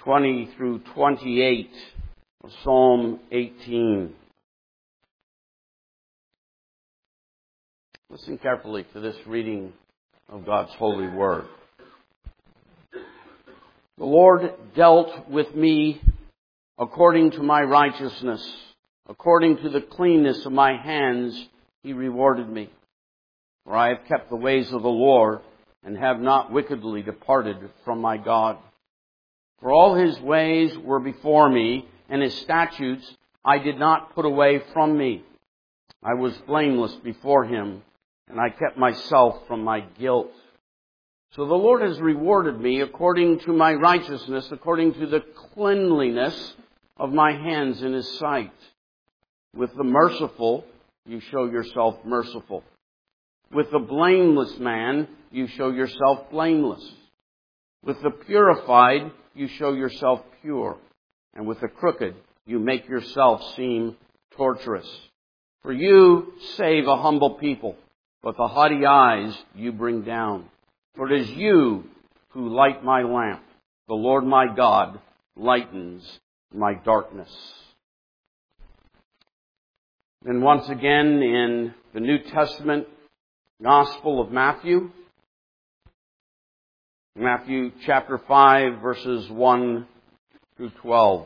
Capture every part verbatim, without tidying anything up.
twenty through twenty-eight of Psalm eighteen. Listen carefully to this reading of God's holy word. The Lord dealt with me according to my righteousness. According to the cleanness of my hands, He rewarded me. For I have kept the ways of the Lord, and have not wickedly departed from my God. For all His ways were before me, and His statutes I did not put away from me. I was blameless before Him, and I kept myself from my guilt. So the Lord has rewarded me according to my righteousness, according to the cleanliness of my hands in His sight. With the merciful, you show yourself merciful. With the blameless man, you show yourself blameless. With the purified, you show yourself pure. And with the crooked, you make yourself seem torturous. For you save a humble people, but the haughty eyes you bring down. For it is you who light my lamp. The Lord my God lightens my darkness. And once again in the New Testament Gospel of Matthew, Matthew chapter five, verses one through twelve.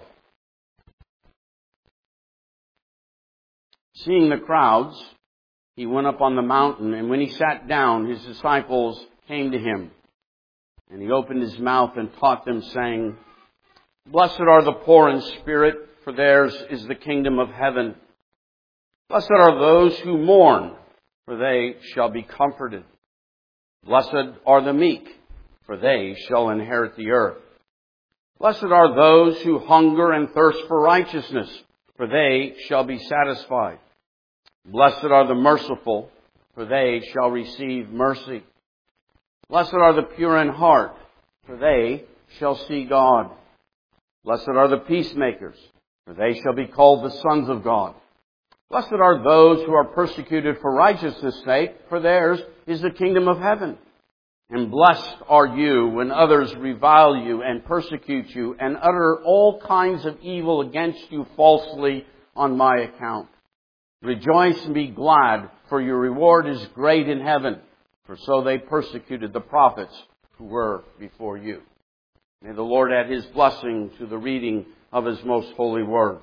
Seeing the crowds, He went up on the mountain, and when He sat down, His disciples came to Him. And He opened His mouth and taught them, saying, Blessed are the poor in spirit, for theirs is the kingdom of heaven. Blessed are those who mourn, for they shall be comforted. Blessed are the meek, for they shall inherit the earth. Blessed are those who hunger and thirst for righteousness, for they shall be satisfied. Blessed are the merciful, for they shall receive mercy. Blessed are the pure in heart, for they shall see God. Blessed are the peacemakers, for they shall be called the sons of God. Blessed are those who are persecuted for righteousness' sake, for theirs is the kingdom of heaven. And blessed are you when others revile you and persecute you and utter all kinds of evil against you falsely on my account. Rejoice and be glad, for your reward is great in heaven, for so they persecuted the prophets who were before you. May the Lord add His blessing to the reading of His most holy word.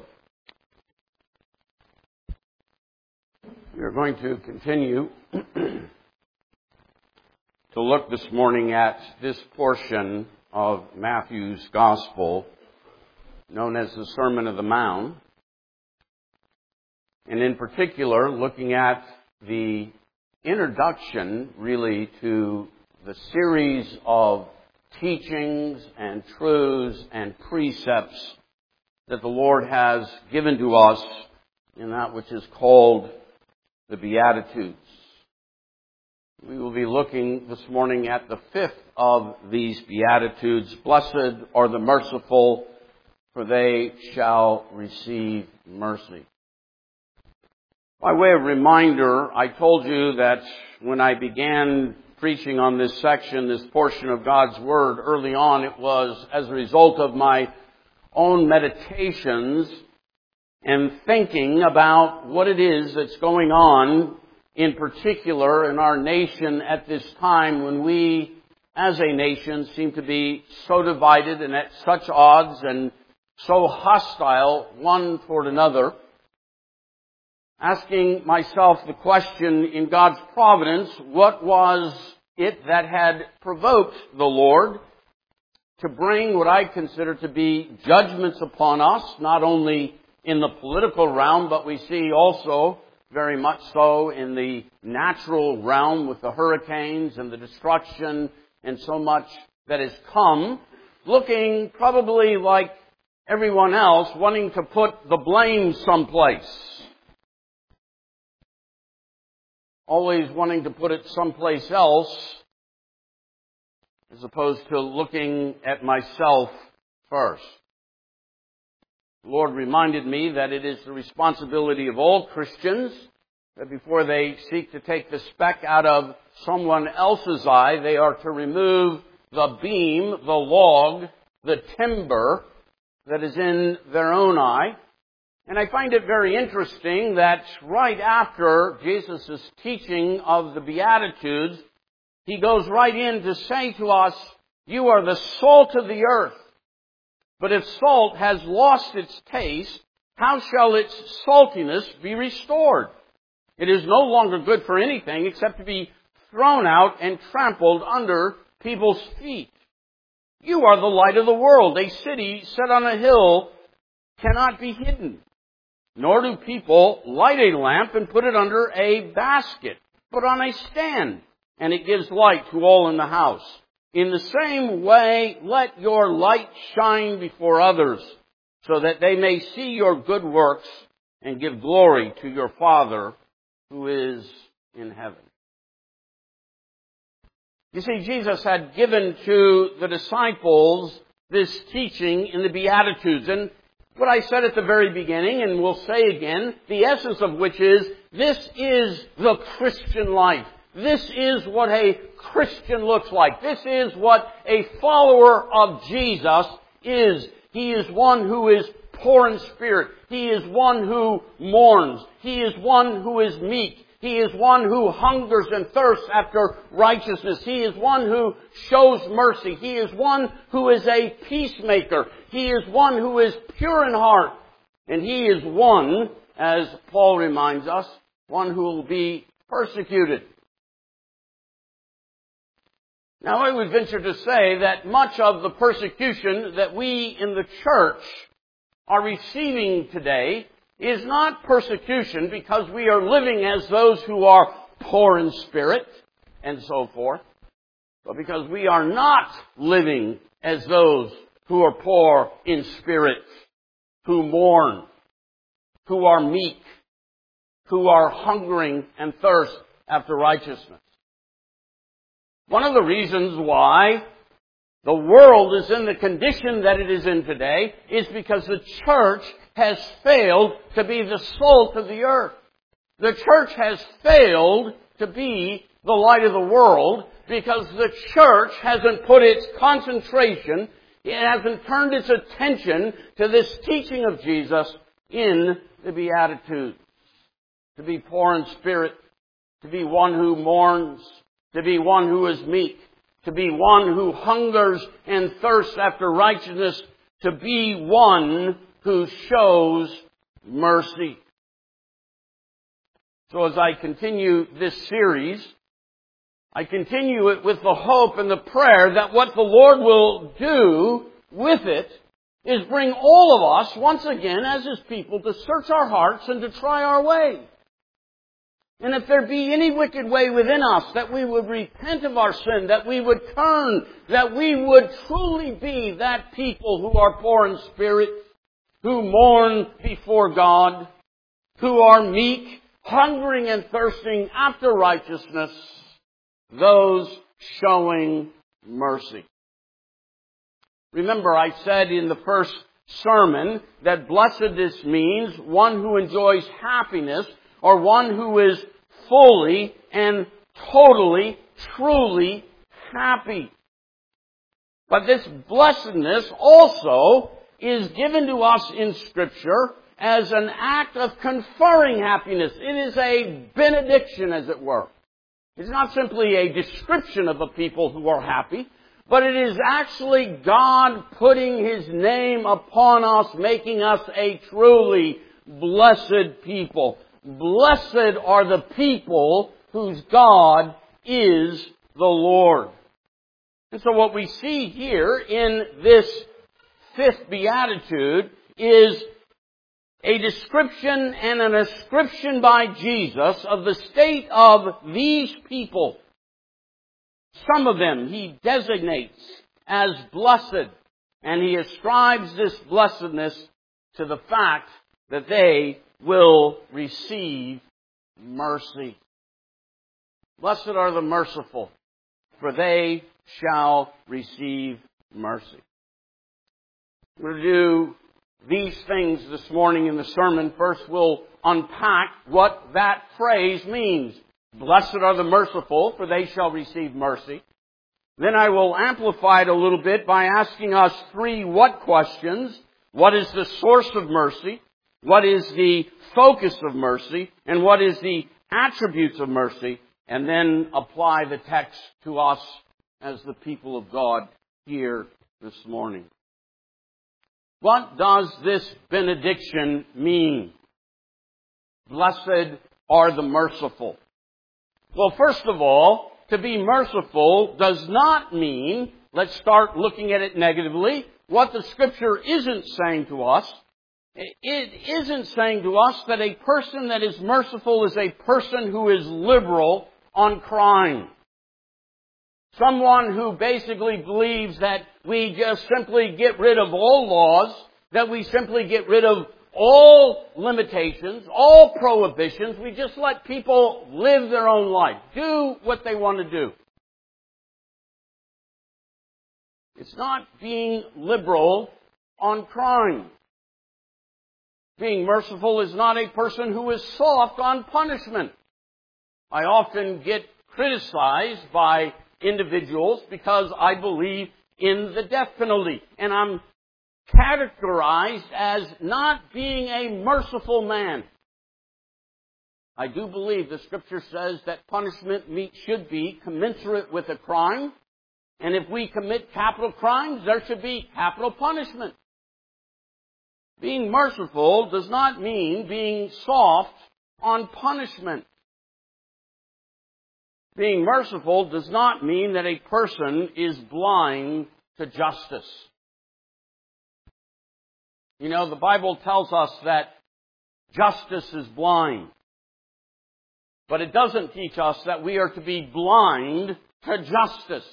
We are going to continue to look this morning at this portion of Matthew's Gospel, known as the Sermon of the Mount, and in particular looking at the introduction, really, to the series of teachings and truths and precepts that the Lord has given to us in that which is called the Beatitudes. We will be looking this morning at the fifth of these Beatitudes. Blessed are the merciful, for they shall receive mercy. By way of reminder, I told you that when I began preaching on this section, this portion of God's Word early on, it was as a result of my own meditations and thinking about what it is that's going on, in particular in our nation at this time when we, as a nation, seem to be so divided and at such odds and so hostile one toward another. Asking myself the question, in God's providence, what was it that had provoked the Lord to bring what I consider to be judgments upon us, not only in the political realm, but we see also very much so in the natural realm with the hurricanes and the destruction and so much that has come, looking probably like everyone else, wanting to put the blame someplace. Always wanting to put it someplace else, as opposed to looking at myself first. The Lord reminded me that it is the responsibility of all Christians that before they seek to take the speck out of someone else's eye, they are to remove the beam, the log the timber that is in their own eye. And I find it very interesting that right after Jesus' teaching of the Beatitudes, he goes right in to say to us, you are the salt of the earth. But if salt has lost its taste, how shall its saltiness be restored? It is no longer good for anything except to be thrown out and trampled under people's feet. You are the light of the world. A city set on a hill cannot be hidden. Nor do people light a lamp and put it under a basket, but on a stand, and it gives light to all in the house. In the same way, let your light shine before others, so that they may see your good works and give glory to your Father who is in heaven. You see, Jesus had given to the disciples this teaching in the Beatitudes. And what I said at the very beginning, and will say again, the essence of which is, this is the Christian life. This is what a Christian looks like. This is what a follower of Jesus is. He is one who is poor in spirit. He is one who mourns. He is one who is meek. He is one who hungers and thirsts after righteousness. He is one who shows mercy. He is one who is a peacemaker. He is one who is pure in heart. And he is one, as Paul reminds us, one who will be persecuted. Now, I would venture to say that much of the persecution that we in the church are receiving today is not persecution because we are living as those who are poor in spirit and so forth, but because we are not living as those who are poor in spirit, who mourn, who are meek, who are hungering and thirst after righteousness. One of the reasons why the world is in the condition that it is in today is because the church has failed to be the salt of the earth. The church has failed to be the light of the world because the church hasn't put its concentration, it hasn't turned its attention to this teaching of Jesus in the Beatitudes. To be poor in spirit, to be one who mourns, to be one who is meek, to be one who hungers and thirsts after righteousness, to be one who shows mercy. So as I continue this series, I continue it with the hope and the prayer that what the Lord will do with it is bring all of us, once again, as His people, to search our hearts and to try our way. And if there be any wicked way within us, that we would repent of our sin, that we would turn, that we would truly be that people who are poor in spirit, who mourn before God, who are meek, hungering and thirsting after righteousness, those showing mercy. Remember, I said in the first sermon that blessedness means one who enjoys happiness, or one who is fully and totally, truly happy. But this blessedness also is given to us in Scripture as an act of conferring happiness. It is a benediction, as it were. It's not simply a description of a people who are happy, but it is actually God putting His name upon us, making us a truly blessed people. Blessed are the people whose God is the Lord. And so what we see here in this fifth beatitude is a description and an ascription by Jesus of the state of these people. Some of them He designates as blessed, and He ascribes this blessedness to the fact that they will receive mercy. Blessed are the merciful, for they shall receive mercy. We'll do these things this morning in the sermon. First, we'll unpack what that phrase means. Blessed are the merciful, for they shall receive mercy. Then I will amplify it a little bit by asking us three what questions. What is the source of mercy? What is the focus of mercy? And what is the attributes of mercy? And then apply the text to us as the people of God here this morning. What does this benediction mean? Blessed are the merciful. Well, first of all, to be merciful does not mean, let's start looking at it negatively, what the Scripture isn't saying to us. It isn't saying to us that a person that is merciful is a person who is liberal on crime. Someone who basically believes that we just simply get rid of all laws, that we simply get rid of all limitations, all prohibitions. We just let people live their own life, do what they want to do. It's not being liberal on crime. Being merciful is not a person who is soft on punishment. I often get criticized by individuals because I believe in the death penalty. And I'm categorized as not being a merciful man. I do believe the Scripture says that punishment should be commensurate with a crime. And if we commit capital crimes, there should be capital punishment. Being merciful does not mean being soft on punishment. Being merciful does not mean that a person is blind to justice. You know, the Bible tells us that justice is blind. But it doesn't teach us that we are to be blind to justice.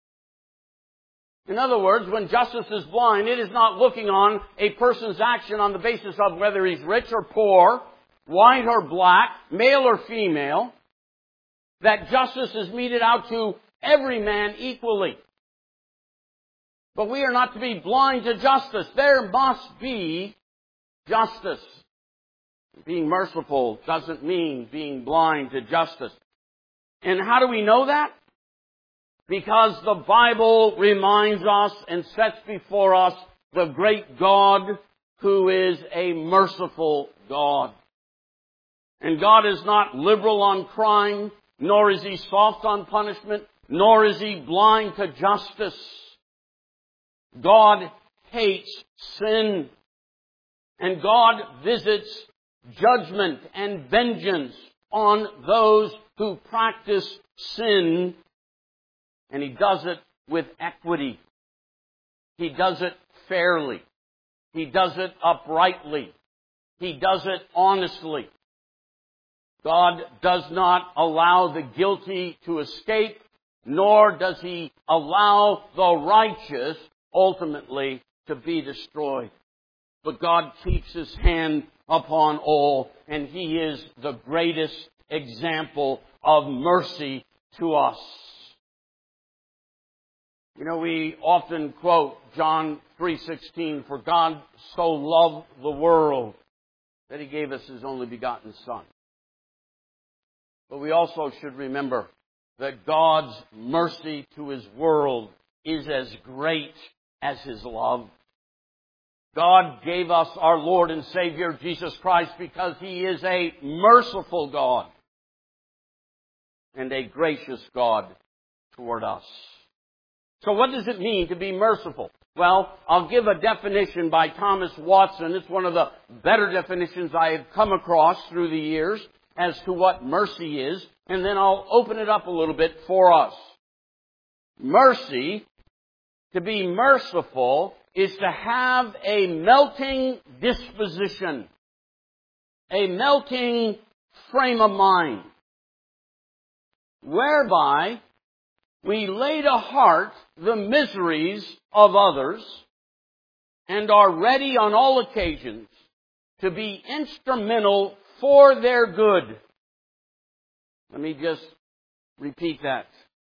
In other words, when justice is blind, it is not looking on a person's action on the basis of whether he's rich or poor, white or black, male or female. That justice is meted out to every man equally. But we are not to be blind to justice. There must be justice. Being merciful doesn't mean being blind to justice. And how do we know that? Because the Bible reminds us and sets before us the great God who is a merciful God. And God is not liberal on crime, nor is He soft on punishment, nor is He blind to justice. God hates sin. And God visits judgment and vengeance on those who practice sin. And He does it with equity. He does it fairly. He does it uprightly. He does it honestly. God does not allow the guilty to escape, nor does He allow the righteous ultimately to be destroyed. But God keeps His hand upon all, and He is the greatest example of mercy to us. You know, we often quote John three sixteen, "For God so loved the world that He gave us His only begotten Son." But we also should remember that God's mercy to His world is as great as His love. God gave us our Lord and Savior, Jesus Christ, because He is a merciful God and a gracious God toward us. So what does it mean to be merciful? Well, I'll give a definition by Thomas Watson. It's one of the better definitions I have come across through the years as to what mercy is, and then I'll open it up a little bit for us. Mercy, to be merciful, is to have a melting disposition, a melting frame of mind, whereby we lay to heart the miseries of others and are ready on all occasions to be instrumental for their good. Let me just repeat that.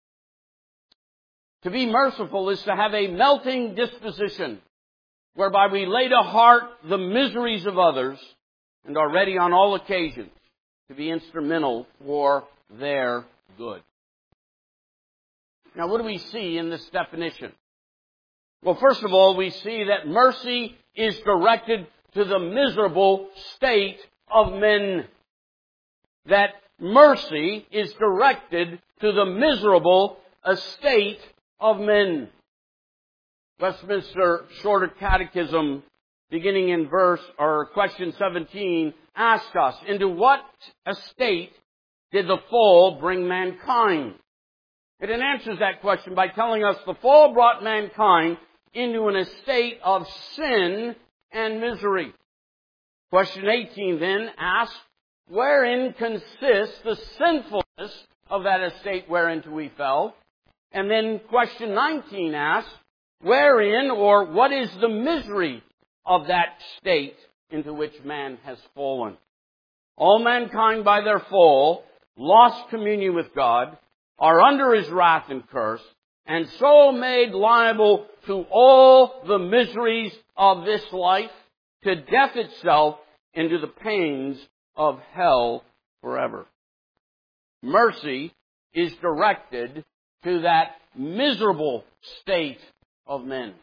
To be merciful is to have a melting disposition, whereby we lay to heart the miseries of others and are ready on all occasions to be instrumental for their good. Now, what do we see in this definition? Well, first of all, we see that mercy is directed to the miserable state of men. That mercy is directed to the miserable estate of men. Westminster Shorter Catechism, beginning in verse or question seventeen, asks us, into what estate did the fall bring mankind? It answers that question by telling us the fall brought mankind into an estate of sin and misery. Question eighteen then asks, wherein consists the sinfulness of that estate whereinto we fell? And then question nineteen asks, wherein or what is the misery of that state into which man has fallen? All mankind by their fall lost communion with God, are under His wrath and curse, and so made liable to all the miseries of this life, to death itself, and to the pains of hell forever. Mercy is directed to that miserable state of men.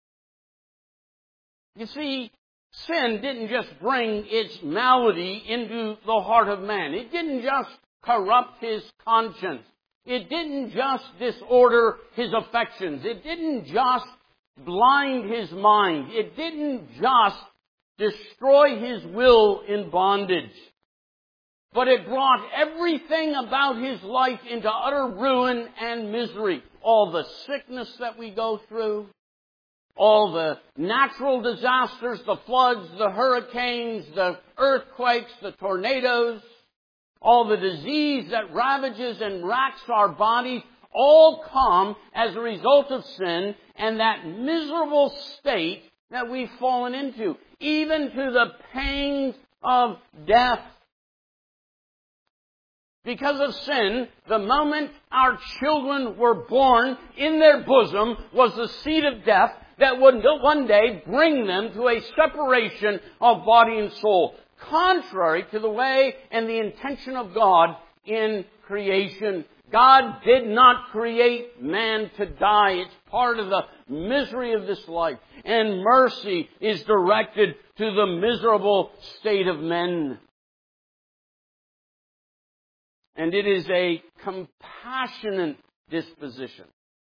You see, sin didn't just bring its malady into the heart of man. It didn't just corrupt his conscience. It didn't just disorder his affections. It didn't just blind his mind. It didn't just destroy his will in bondage. But it brought everything about his life into utter ruin and misery. All the sickness that we go through, all the natural disasters, the floods, the hurricanes, the earthquakes, the tornadoes, all the disease that ravages and racks our bodies, all come as a result of sin and that miserable state that we've fallen into, even to the pains of death. Because of sin, the moment our children were born, in their bosom was the seed of death that would one day bring them to a separation of body and soul, contrary to the way and the intention of God in creation. God did not create man to die. It's part of the misery of this life. And mercy is directed to the miserable state of men. And it is a compassionate disposition.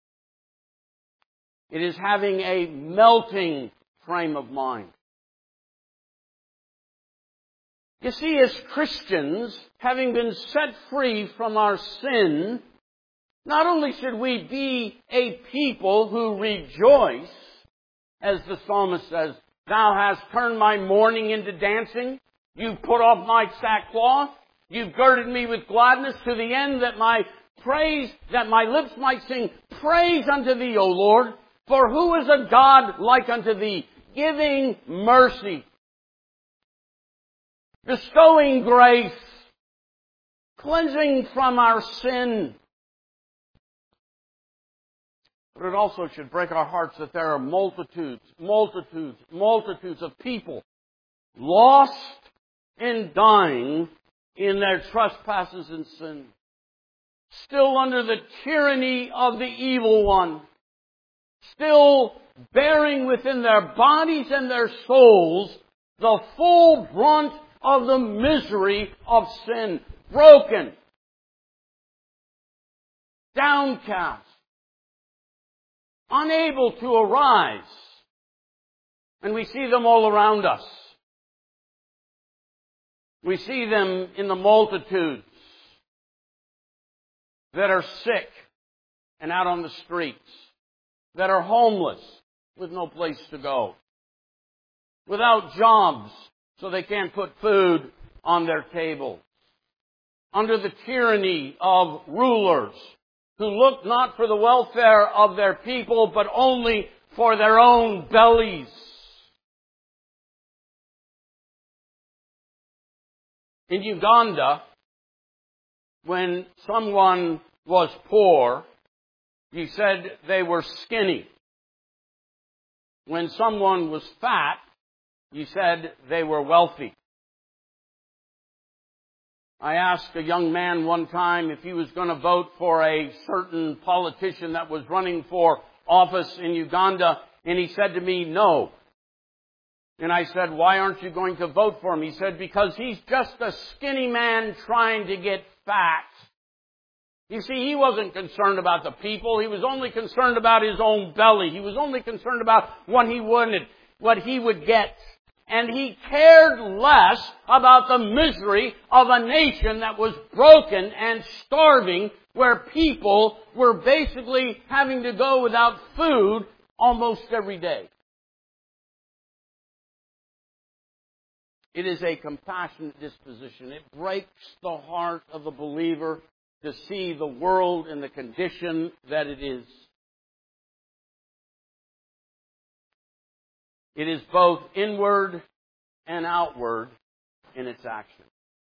It is having a melting frame of mind. You see, as Christians, having been set free from our sin, not only should we be a people who rejoice, as the psalmist says, Thou hast turned my mourning into dancing, You've put off my sackcloth, You've girded me with gladness, to the end that my praise, that my lips might sing praise unto Thee, O Lord. For who is a God like unto Thee, giving mercy, bestowing grace, cleansing from our sin. But it also should break our hearts that there are multitudes, multitudes, multitudes of people lost and dying in their trespasses and sin, still under the tyranny of the evil one, still bearing within their bodies and their souls the full brunt of the misery of sin, broken, downcast, unable to arise. And we see them all around us. We see them in the multitudes that are sick and out on the streets, that are homeless with no place to go, without jobs so they can't put food on their table, under the tyranny of rulers who look not for the welfare of their people but only for their own bellies. In Uganda, when someone was poor, you said they were skinny. When someone was fat, you said they were wealthy. I asked a young man one time if he was going to vote for a certain politician that was running for office in Uganda, and he said to me, no. And I said, why aren't you going to vote for him? He said, because he's just a skinny man trying to get fat. You see, he wasn't concerned about the people. He was only concerned about his own belly. He was only concerned about what he wanted, what he would get. And he cared less about the misery of a nation that was broken and starving, where people were basically having to go without food almost every day. It is a compassionate disposition. It breaks the heart of the believer to see the world in the condition that it is. It is both inward and outward in its action.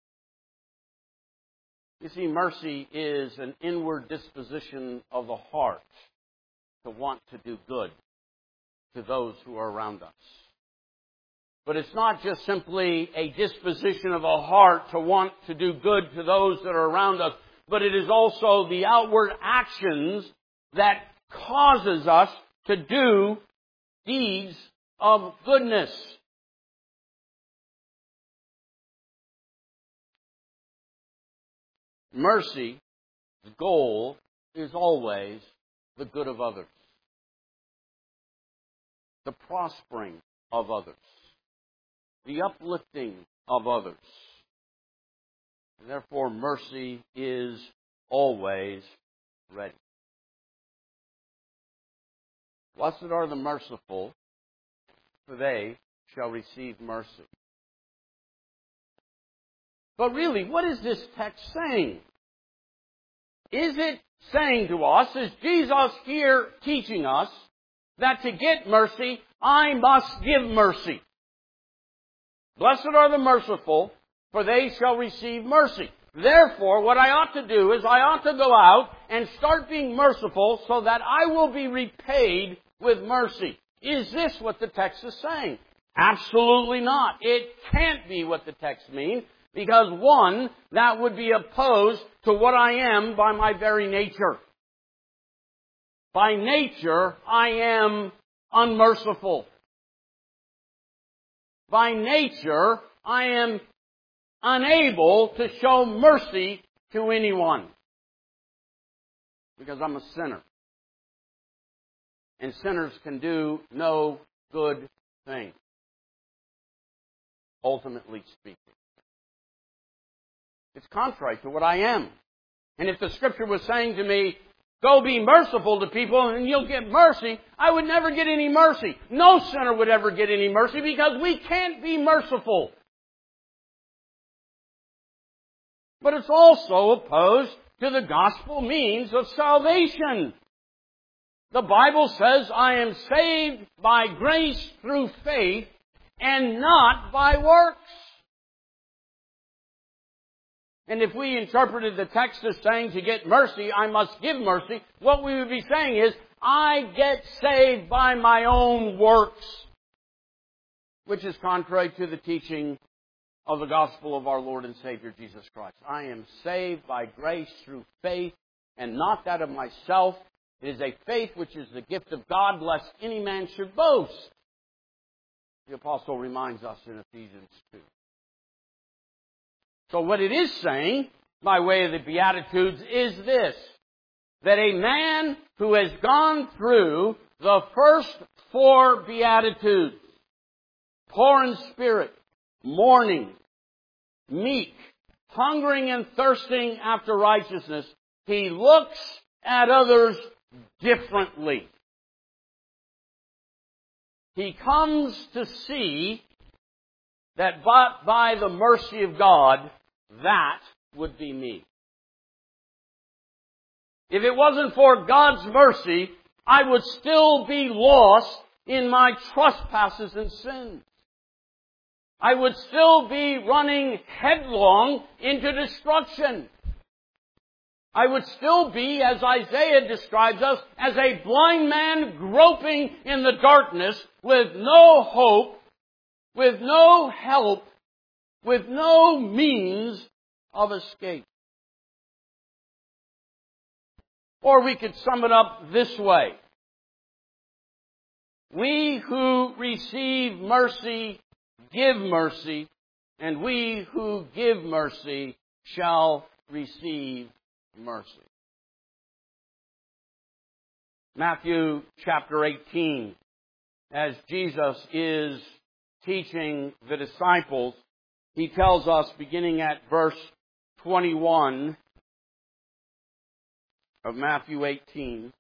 You see, mercy is an inward disposition of the heart to want to do good to those who are around us. But it's not just simply a disposition of a heart to want to do good to those that are around us, but it is also the outward actions that causes us to do deeds of goodness. Mercy's goal is always the good of others, the prospering of others, the uplifting of others. And therefore, mercy is always ready. Blessed are the merciful, for they shall receive mercy. But really, what is this text saying? Is it saying to us, is Jesus here teaching us, that to get mercy, I must give mercy? Blessed are the merciful, for they shall receive mercy. Therefore, what I ought to do is I ought to go out and start being merciful so that I will be repaid with mercy. Is this what the text is saying? Absolutely not. It can't be what the text means, because one, that would be opposed to what I am by my very nature. By nature, I am unmerciful. By nature, I am unable to show mercy to anyone, because I'm a sinner. And sinners can do no good thing, ultimately speaking. It's contrary to what I am. And if the Scripture was saying to me, go be merciful to people and you'll get mercy, I would never get any mercy. No sinner would ever get any mercy, because we can't be merciful. But it's also opposed to the gospel means of salvation. The Bible says, I am saved by grace through faith and not by works. And if we interpreted the text as saying to get mercy, I must give mercy, what we would be saying is, I get saved by my own works, which is contrary to the teaching of the gospel of our Lord and Savior Jesus Christ. I am saved by grace through faith and not that of myself. It is a faith which is the gift of God, lest any man should boast. The apostle reminds us in Ephesians two. So what it is saying, by way of the Beatitudes, is this: that a man who has gone through the first four Beatitudes, poor in spirit, mourning, meek, hungering and thirsting after righteousness, he looks at others differently. He comes to see that but by the mercy of God, that would be me. If it wasn't for God's mercy, I would still be lost in my trespasses and sins. I would still be running headlong into destruction. I would still be, as Isaiah describes us, as a blind man groping in the darkness with no hope, with no help, with no means of escape. Or we could sum it up this way. We who receive mercy give mercy, and we who give mercy shall receive mercy. Matthew chapter eighteen, as Jesus is teaching the disciples, he tells us, beginning at verse twenty-one of Matthew eighteen,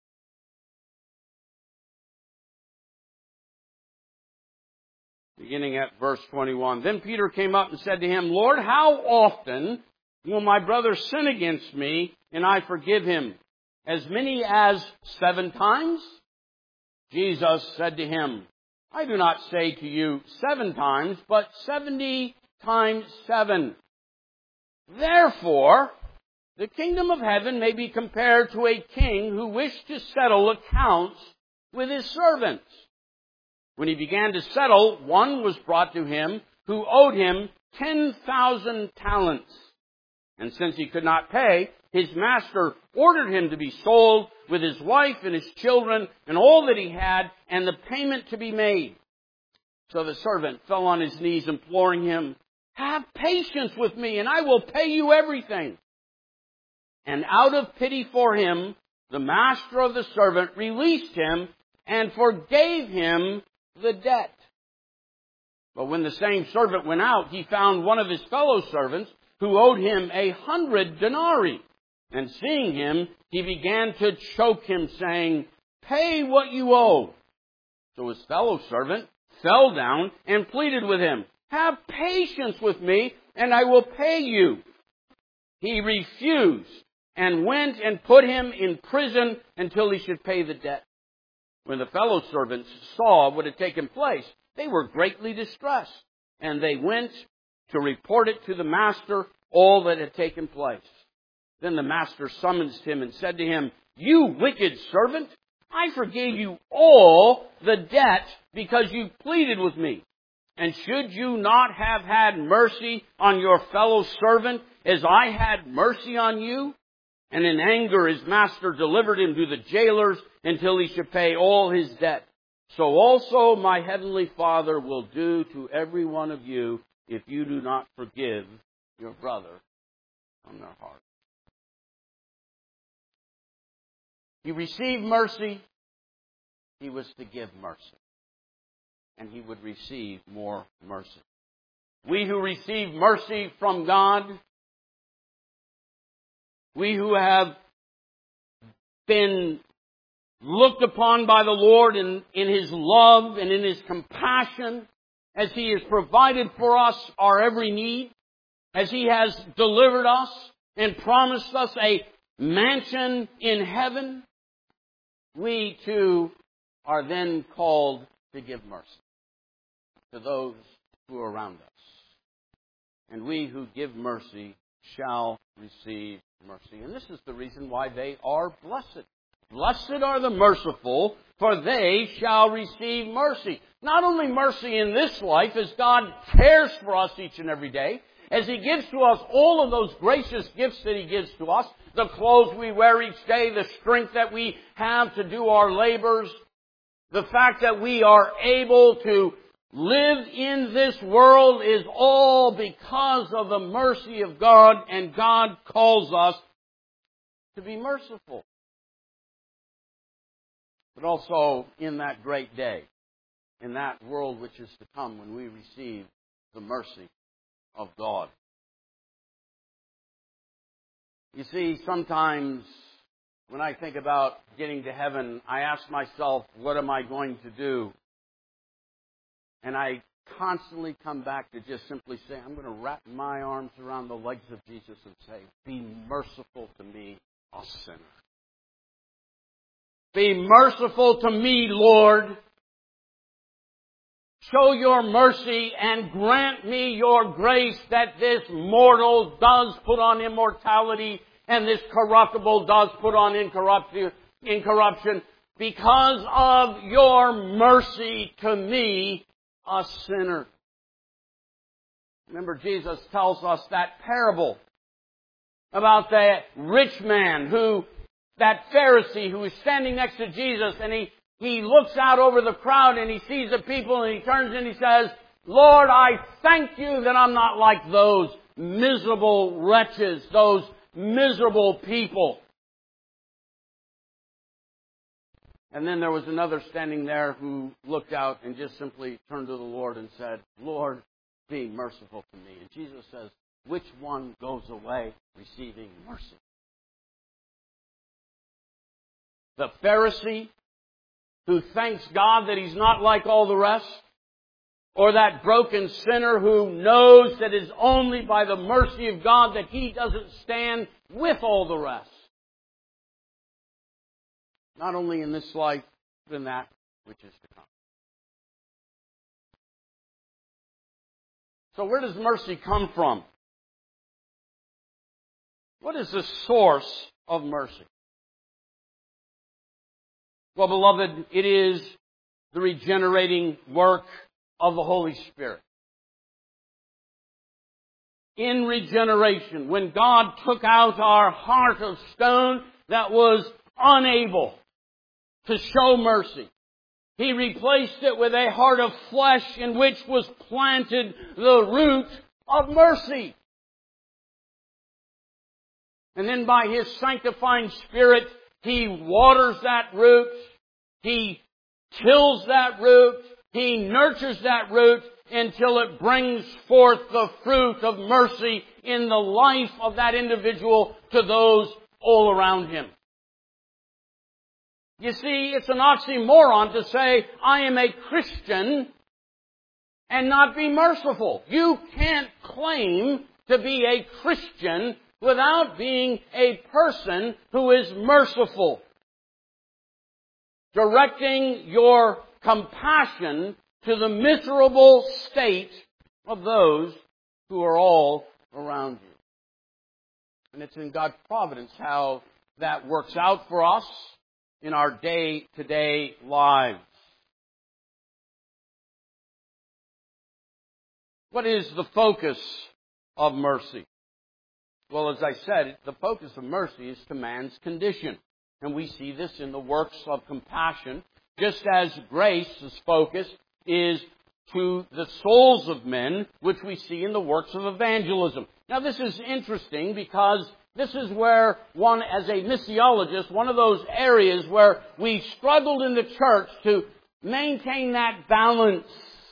beginning at verse twenty-one. Then Peter came up and said to him, Lord, how often will my brother sin against me and I forgive him? As many as seven times? Jesus said to him, I do not say to you seven times, but seventy times seven. Therefore, the kingdom of heaven may be compared to a king who wished to settle accounts with his servants. When he began to settle, one was brought to him who owed him ten thousand talents. And since he could not pay, his master ordered him to be sold with his wife and his children and all that he had, and the payment to be made. So the servant fell on his knees, imploring him, Have patience with me, and I will pay you everything. And out of pity for him, the master of the servant released him and forgave him the debt. But when the same servant went out, he found one of his fellow servants who owed him a hundred denarii. And seeing him, he began to choke him, saying, Pay what you owe. So his fellow servant fell down and pleaded with him, Have patience with me, and I will pay you. He refused and went and put him in prison until he should pay the debt. When the fellow servants saw what had taken place, they were greatly distressed, and they went to report it to the master, all that had taken place. Then the master summoned him and said to him, You wicked servant, I forgave you all the debt because you pleaded with me. And should you not have had mercy on your fellow servant as I had mercy on you? And in anger his master delivered him to the jailers until he should pay all his debt. So also my heavenly Father will do to every one of you if you do not forgive your brother from their heart. He received mercy. He was to give mercy. And he would receive more mercy. We who receive mercy from God, we who have been looked upon by the Lord in, in His love and in His compassion, as He has provided for us our every need, as He has delivered us and promised us a mansion in heaven, we too are then called to give mercy to those who are around us. And we who give mercy shall receive mercy. And this is the reason why they are blessed. Blessed are the merciful, for they shall receive mercy. Not only mercy in this life, as God cares for us each and every day, as He gives to us all of those gracious gifts that He gives to us, the clothes we wear each day, the strength that we have to do our labors, the fact that we are able to live in this world is all because of the mercy of God, and God calls us to be merciful. But also in that great day, in that world which is to come when we receive the mercy of God. You see, sometimes when I think about getting to heaven, I ask myself, what am I going to do? And I constantly come back to just simply say, I'm going to wrap my arms around the legs of Jesus and say, be merciful to me, a sinner. Be merciful to me, Lord. Show your mercy and grant me your grace that this mortal does put on immortality and this corruptible does put on incorruption because of your mercy to me, a sinner. Remember, Jesus tells us that parable about the rich man who, that Pharisee who is standing next to Jesus, and he, he looks out over the crowd and he sees the people and he turns and he says, Lord, I thank you that I'm not like those miserable wretches, those miserable people. And then there was another standing there who looked out and just simply turned to the Lord and said, Lord, be merciful to me. And Jesus says, which one goes away receiving mercy? The Pharisee who thanks God that he's not like all the rest? Or that broken sinner who knows that it is only by the mercy of God that he doesn't stand with all the rest? Not only in this life, but in that which is to come. So where does mercy come from? What is the source of mercy? Well, beloved, it is the regenerating work of the Holy Spirit. In regeneration, when God took out our heart of stone that was unable to show mercy, He replaced it with a heart of flesh in which was planted the root of mercy. And then by His sanctifying Spirit, He waters that root, He tills that root, He nurtures that root until it brings forth the fruit of mercy in the life of that individual to those all around him. You see, it's an oxymoron to say, I am a Christian and not be merciful. You can't claim to be a Christian without being a person who is merciful. Directing your compassion to the miserable state of those who are all around you. And it's in God's providence how that works out for us in our day-to-day lives. What is the focus of mercy? Well, as I said, the focus of mercy is to man's condition. And we see this in the works of compassion, just as grace's focus is to the souls of men, which we see in the works of evangelism. Now, this is interesting because this is where one, as a missiologist, one of those areas where we struggled in the church to maintain that balance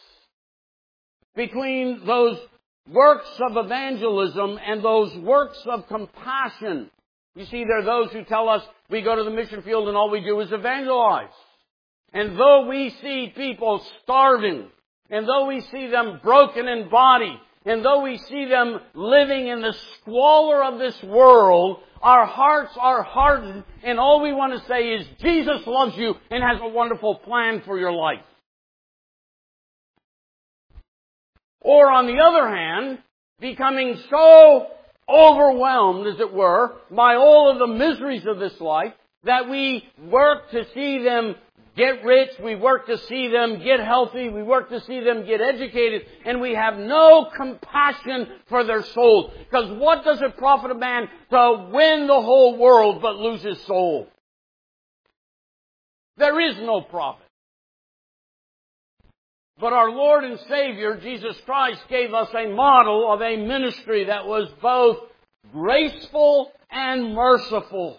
between those works of evangelism and those works of compassion. You see, there are those who tell us we go to the mission field and all we do is evangelize. And though we see people starving, and though we see them broken in body, and though we see them living in the squalor of this world, our hearts are hardened, and all we want to say is, Jesus loves you and has a wonderful plan for your life. Or on the other hand, becoming so overwhelmed, as it were, by all of the miseries of this life, that we work to see them get rich, we work to see them get healthy, we work to see them get educated, and we have no compassion for their souls. Because what does it profit a man to win the whole world but lose his soul? There is no profit. But our Lord and Savior, Jesus Christ, gave us a model of a ministry that was both graceful and merciful.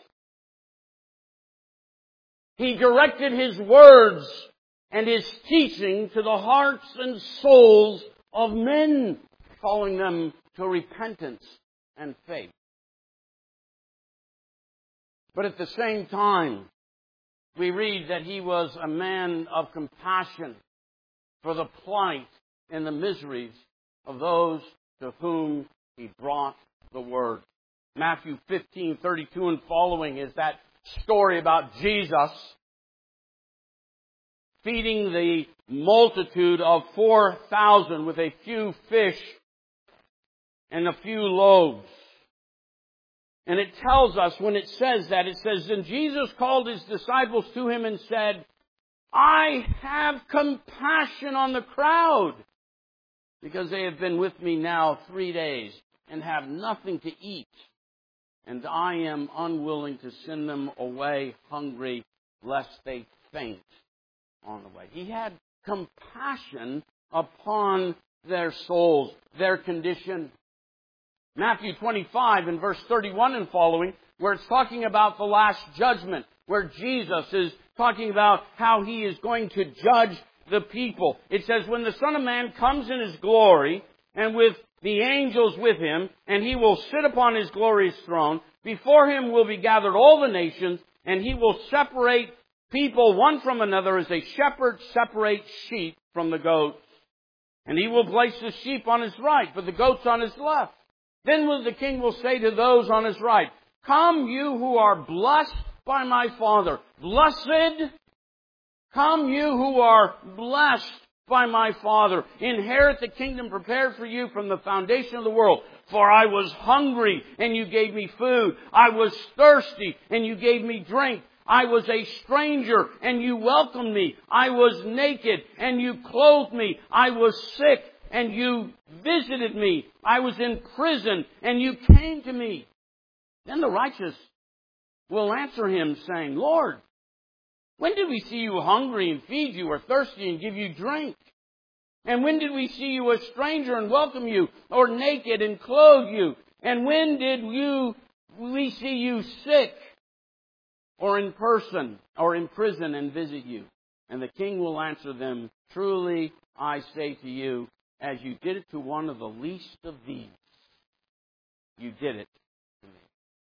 He directed His words and His teaching to the hearts and souls of men, calling them to repentance and faith. But at the same time, we read that He was a man of compassion for the plight and the miseries of those to whom He brought the Word. Matthew fifteen thirty-two and following is that story about Jesus feeding the multitude of four thousand with a few fish and a few loaves. And it tells us, when it says that, it says, "And Jesus called His disciples to Him and said, I have compassion on the crowd, because they have been with me now three days and have nothing to eat. And I am unwilling to send them away hungry, lest they faint on the way. He had compassion upon their souls, their condition. Matthew twenty-five and verse thirty-one and following, where it's talking about the last judgment, where Jesus is talking about how He is going to judge the people. It says, when the Son of Man comes in His glory, and with the angels with Him, and He will sit upon His glorious throne, before Him will be gathered all the nations, and He will separate people one from another as a shepherd separates sheep from the goats. And He will place the sheep on His right, but the goats on His left. Then will the King will say to those on His right, come you who are blessed by my Father. Blessed, come you who are blessed by my Father. Inherit the kingdom prepared for you from the foundation of the world. For I was hungry, and you gave me food. I was thirsty, and you gave me drink. I was a stranger, and you welcomed me. I was naked, and you clothed me. I was sick, and you visited me. I was in prison, and you came to me. Then the righteous will answer Him, saying, Lord, when did we see you hungry and feed you, or thirsty and give you drink? And when did we see you a stranger and welcome you, or naked and clothe you? And when did you we see you sick, or in person, or in prison and visit you? And the King will answer them, truly I say to you, as you did it to one of the least of these, you did it to me.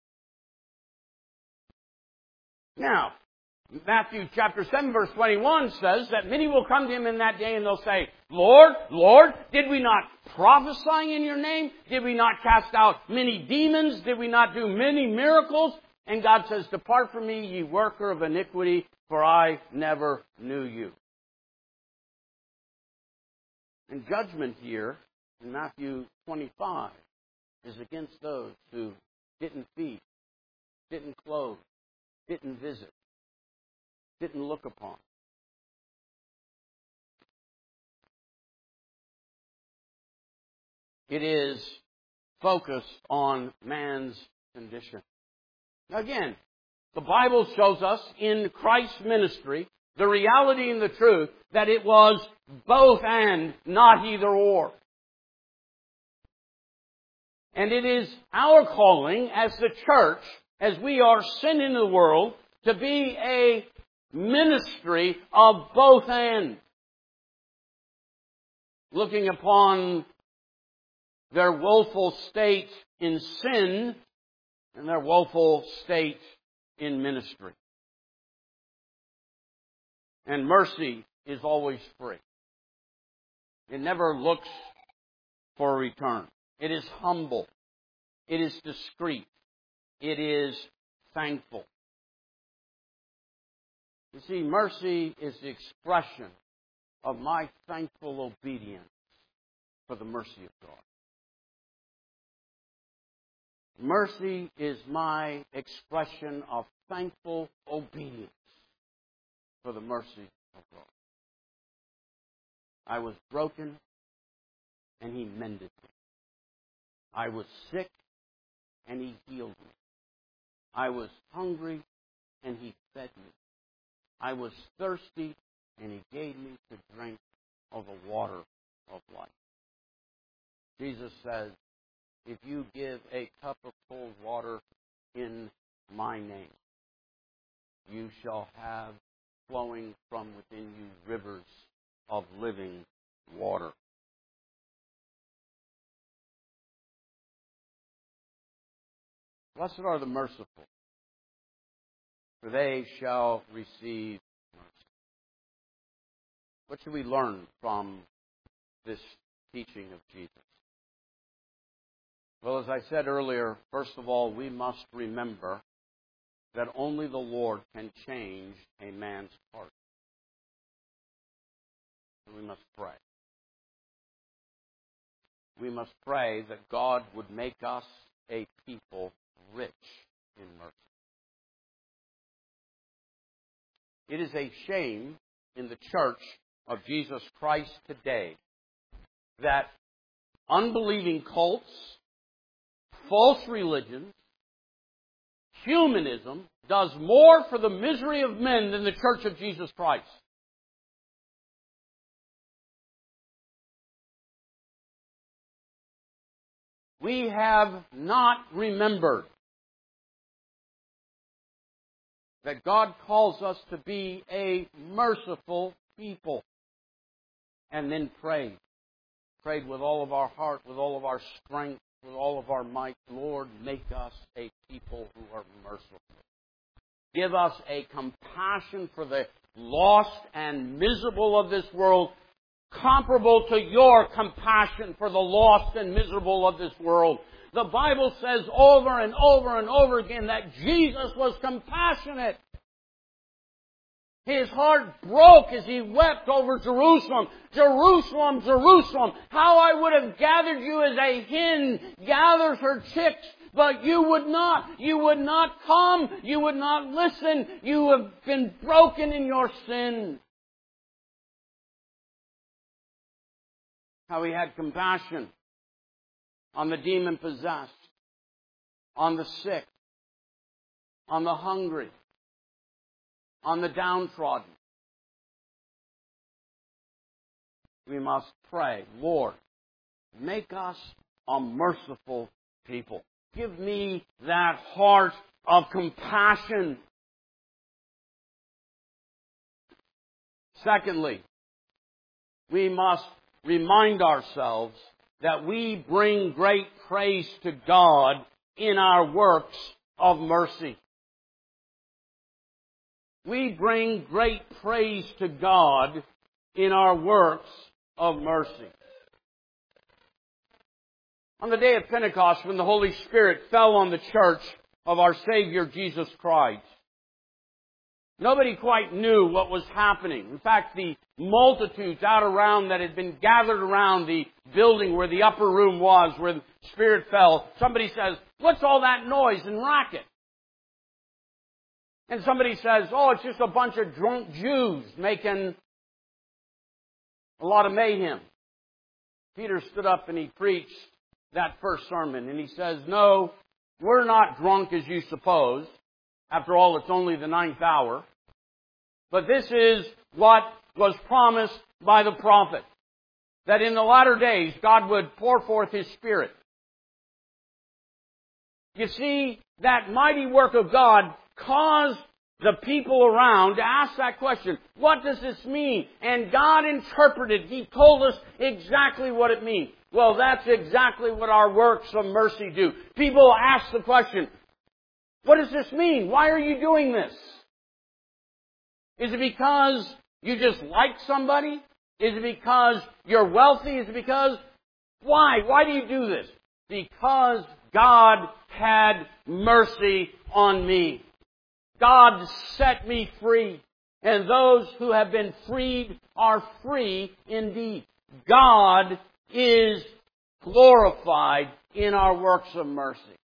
Now, Matthew chapter seven verse twenty-one says that many will come to Him in that day and they'll say, Lord, Lord, did we not prophesy in your name? Did we not cast out many demons? Did we not do many miracles? And God says, depart from me, ye worker of iniquity, for I never knew you. And judgment here in Matthew twenty-five is against those who didn't feed, didn't clothe, didn't visit, didn't look upon. It is focused on man's condition. Now again, the Bible shows us in Christ's ministry the reality and the truth that it was both and, not either or. And it is our calling as the church, as we are sent into the world, to be a ministry of both and. Looking upon their woeful state in sin and their woeful state in ministry. And mercy is always free. It never looks for a return. It is humble. It is discreet. It is thankful. You see, mercy is the expression of my thankful obedience for the mercy of God. Mercy is my expression of thankful obedience for the mercy of God. I was broken, and He mended me. I was sick, and He healed me. I was hungry, and He fed me. I was thirsty, and He gave me to drink of the water of life. Jesus says, if you give a cup of cold water in my name, you shall have flowing from within you rivers of living water. Blessed are the merciful, for they shall receive mercy. What should we learn from this teaching of Jesus? Well, as I said earlier, first of all, we must remember that only the Lord can change a man's heart. And we must pray. We must pray that God would make us a people rich in mercy. It is a shame in the church of Jesus Christ today that unbelieving cults, false religions, humanism does more for the misery of men than the Church of Jesus Christ. We have not remembered that God calls us to be a merciful people. And then prayed. Prayed with all of our heart, with all of our strength, with all of our might. Lord, make us a people who are merciful. Give us a compassion for the lost and miserable of this world, comparable to your compassion for the lost and miserable of this world. The Bible says over and over and over again that Jesus was compassionate. His heart broke as He wept over Jerusalem. Jerusalem, Jerusalem, how I would have gathered you as a hen gathers her chicks, but you would not. You would not come. You would not listen. You have been broken in your sin. How He had compassion on the demon-possessed, on the sick, on the hungry, on the downtrodden. We must pray, Lord, make us a merciful people. Give me that heart of compassion. Secondly, we must remind ourselves that we bring great praise to God in our works of mercy. We bring great praise to God in our works of mercy. On the day of Pentecost, when the Holy Spirit fell on the church of our Savior Jesus Christ, nobody quite knew what was happening. In fact, the multitudes out around that had been gathered around the building where the upper room was, where the Spirit fell, somebody says, "What's all that noise and racket?" And somebody says, "Oh, it's just a bunch of drunk Jews making a lot of mayhem." Peter stood up and he preached that first sermon. And he says, "No, we're not drunk as you suppose. After all, it's only the ninth hour. But this is what was promised by the prophet. That in the latter days, God would pour forth His Spirit." You see, that mighty work of God caused the people around to ask that question. What does this mean? And God interpreted. He told us exactly what it means. Well, that's exactly what our works of mercy do. People ask the question, what does this mean? Why are you doing this? Is it because you just like somebody? Is it because you're wealthy? Is it because... Why? Why do you do this? Because God had mercy on me. God set me free. And those who have been freed are free indeed. God is glorified in our works of mercy.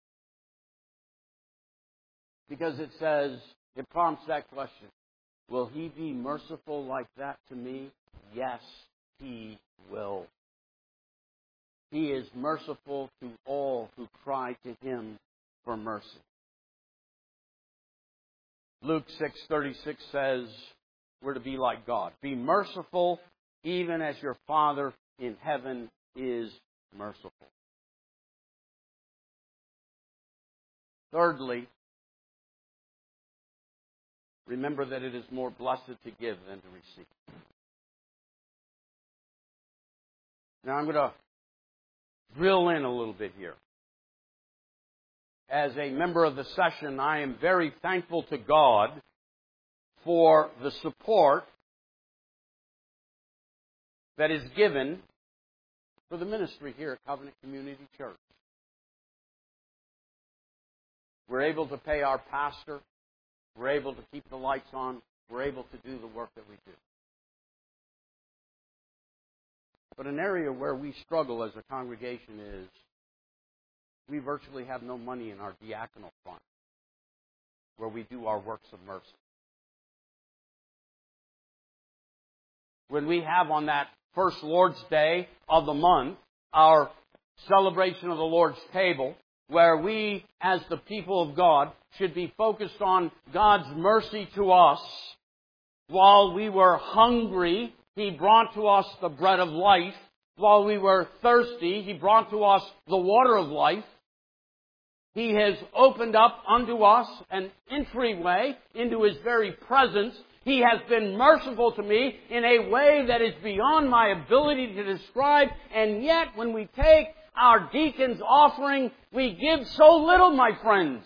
Because it says, it prompts that question. Will He be merciful like that to me? Yes, He will. He is merciful to all who cry to Him for mercy. Luke six thirty-six says, we're to be like God. Be merciful even as your Father in heaven is merciful. Thirdly, remember that it is more blessed to give than to receive. Now I'm going to drill in a little bit here. As a member of the session, I am very thankful to God for the support that is given for the ministry here at Covenant Community Church. We're able to pay our pastor. We're able to keep the lights on. We're able to do the work that we do. But an area where we struggle as a congregation is we virtually have no money in our diaconal fund where we do our works of mercy. When we have on that first Lord's Day of the month our celebration of the Lord's table, where we, as the people of God, should be focused on God's mercy to us. While we were hungry, He brought to us the bread of life. While we were thirsty, He brought to us the water of life. He has opened up unto us an entryway into His very presence. He has been merciful to me in a way that is beyond my ability to describe. And yet, when we take our deacon's offering, we give so little, my friends.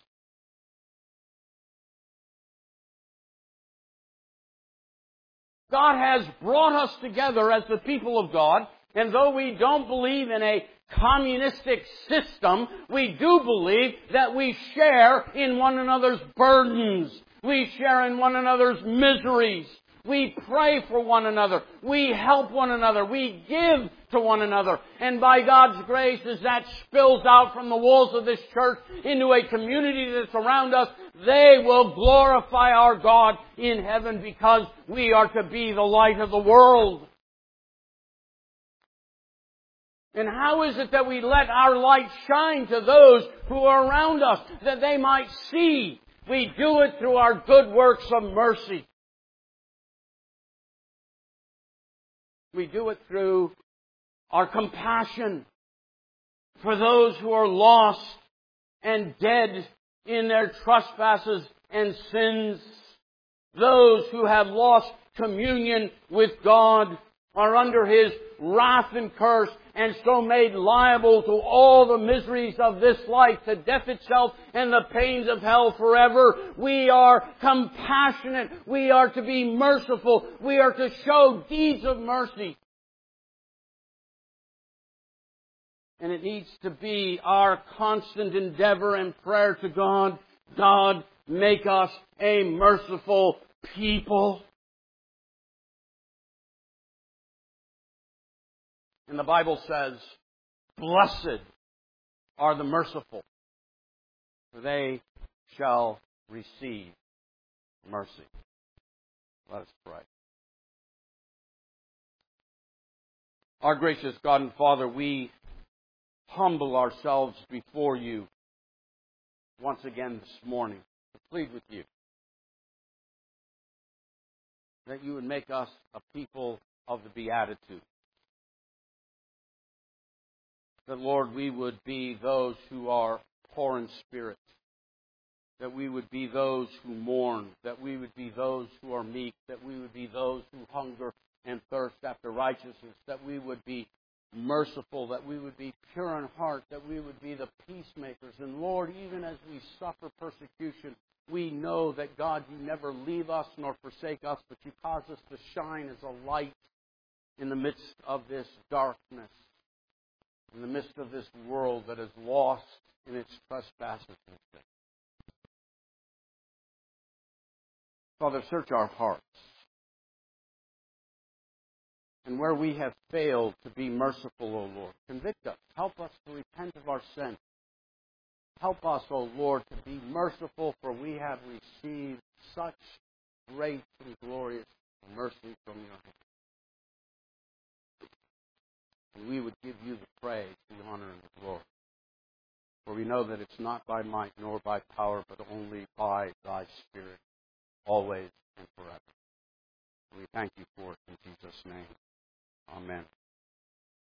God has brought us together as the people of God, and though we don't believe in a communistic system, we do believe that we share in one another's burdens. We share in one another's miseries. We pray for one another. We help one another. We give to one another. And by God's grace, as that spills out from the walls of this church into a community that's around us, they will glorify our God in heaven, because we are to be the light of the world. And how is it that we let our light shine to those who are around us, that they might see? We do it through our good works of mercy. We do it through our compassion for those who are lost and dead in their trespasses and sins. Those who have lost communion with God, are under His wrath and curse, and so made liable to all the miseries of this life, to death itself and the pains of hell forever. We are compassionate. We are to be merciful. We are to show deeds of mercy. And it needs to be our constant endeavor and prayer to God. God, make us a merciful people. And the Bible says, blessed are the merciful, for they shall receive mercy. Let us pray. Our gracious God and Father, we humble ourselves before You once again this morning to plead with You that You would make us a people of the Beatitude. That, Lord, we would be those who are poor in spirit. That we would be those who mourn. That we would be those who are meek. That we would be those who hunger and thirst after righteousness. That we would be merciful. That we would be pure in heart. That we would be the peacemakers. And, Lord, even as we suffer persecution, we know that, God, You never leave us nor forsake us, but You cause us to shine as a light in the midst of this darkness, in the midst of this world that is lost in its trespasses and sin. Father, search our hearts. And where we have failed to be merciful, O Lord, convict us. Help us to repent of our sin. Help us, O Lord, to be merciful, for we have received such great and glorious mercy from Your hand. And we would give You the praise, the honor, and the glory. For we know that it's not by might nor by power, but only by Thy Spirit, always and forever. And we thank You for it in Jesus' name. Amen.